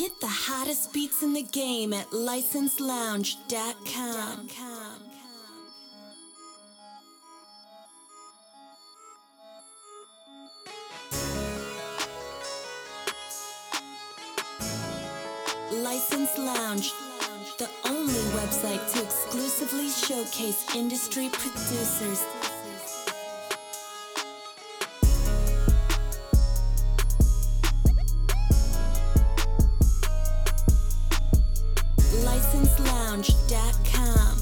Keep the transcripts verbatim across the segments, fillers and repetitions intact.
Get the hottest beats in the game at license lounge dot com. License Lounge, the only website to exclusively showcase industry producers. license lounge dot com.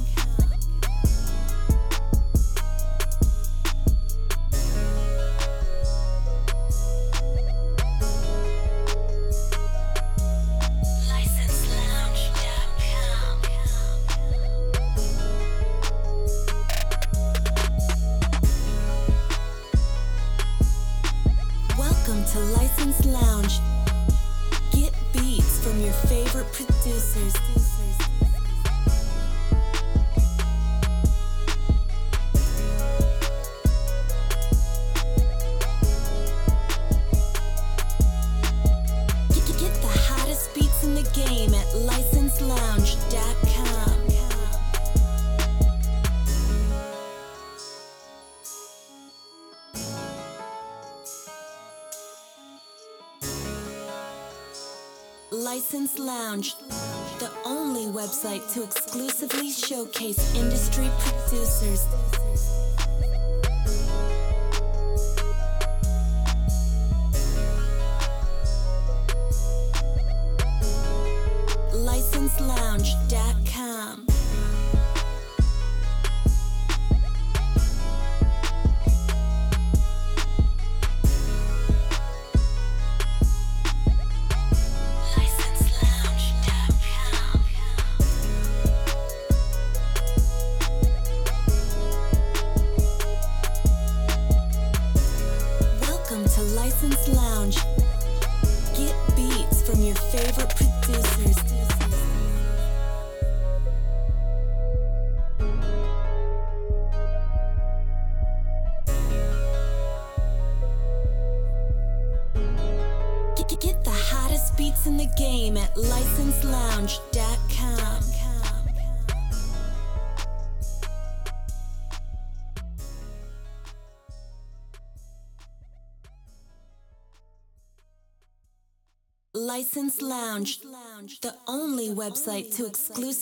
Welcome to License Lounge. Get beats from your favorite producers. Get the hottest beats in the game at license lounge dot com. License Lounge, the only website to exclusively showcase industry producers. license lounge dot com. To License Lounge. Get beats from your favorite producers. Get, get the hottest beats in the game at license lounge dot com. License Lounge, the only website to exclusively